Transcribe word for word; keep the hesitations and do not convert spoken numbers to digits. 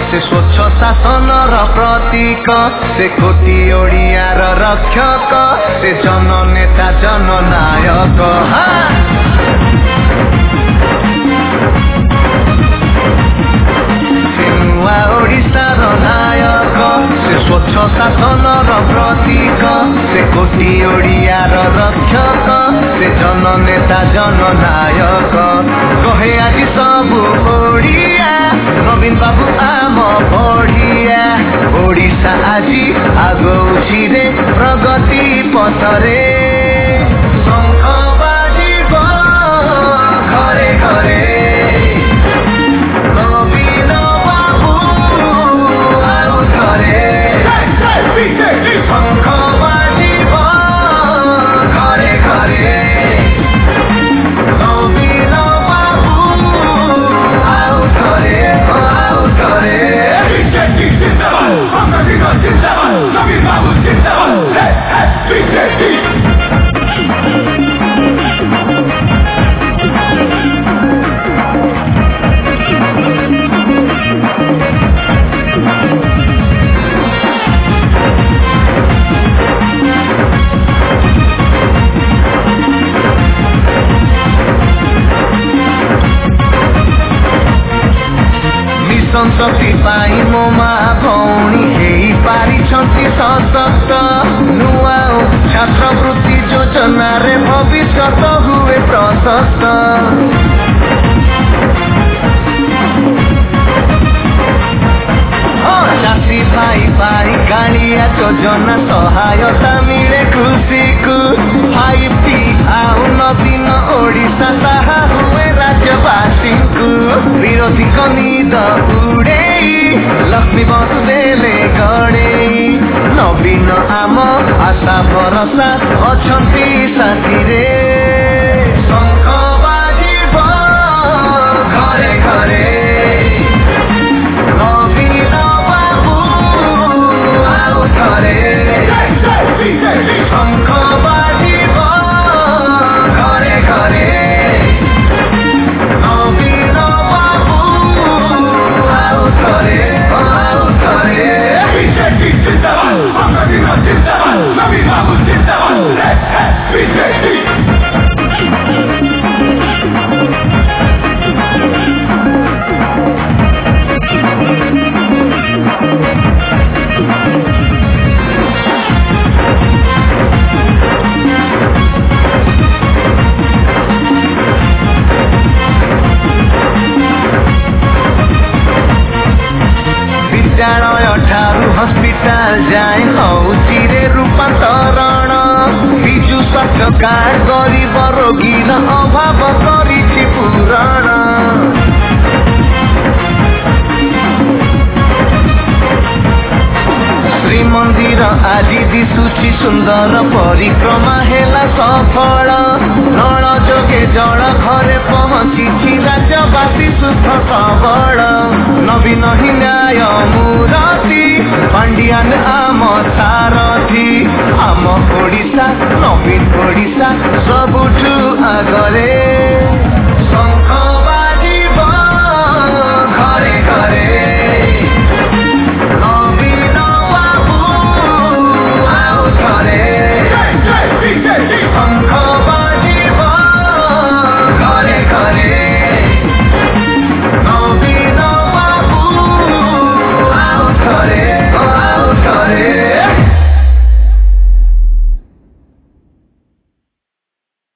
से स्वच्छ शासनर प्रतीक से कोटी ओडियार रक्षक से जननेता जननायक नुआ ओडिशार नायक से स्वच्छ शासनर प्रतीक से कोटी ओडियार रक्षक से जननेता जननायक कहे आज सब ओडिया नवीन बाबू आम बढ़िया ओडिशा आजी आगौछि रे प्रगति पथरे शंख बाजिब घरे घरे नवीन बाबू आउ घरे शंख बाजिब घरे घरे नवीन बाबू आउ घरे आउ घरे नवीन बाबू मिशन शक्ति पाई मो माँ भौणी हेई पारिछन्ति सशक्त नुआ छात्रवृत्ति योजना रे भविष्यत हुए प्रशस्त चाषी भाई भाई कालिया योजना सहायता मिले खुशी को फाइव टी आउ नवीन ओडिशा ताहा हुए राज्यवासी को विरोधी निद उड़े लक्ष्मी बसुदेले गड़े नवीन आम आशा भरसा अछंती साथी रे शंख बाजिब घरे घरे नवीन बाबू आउ घरे शंख बाजिब घरे घरे नवीन बाबू आउ घरे आउ घरे बीजेपी जिंदाबाद नवीन बाबू जिंदाबाद बीजेपी विद्यालय ठारू हस्पिटाल जाए हौची रे रूपांतरण विजु स्वास्थ्य कार्ड गरीब रोगीर अभाव करिछि पूरण श्रीमंदिर आदि दिशुछि सुंदर परिक्रमा हेला सफल नल जोगे जल घरे पहुंची राज्यवासी सुख सबल नवीन न्याय मुराती पांडियान आम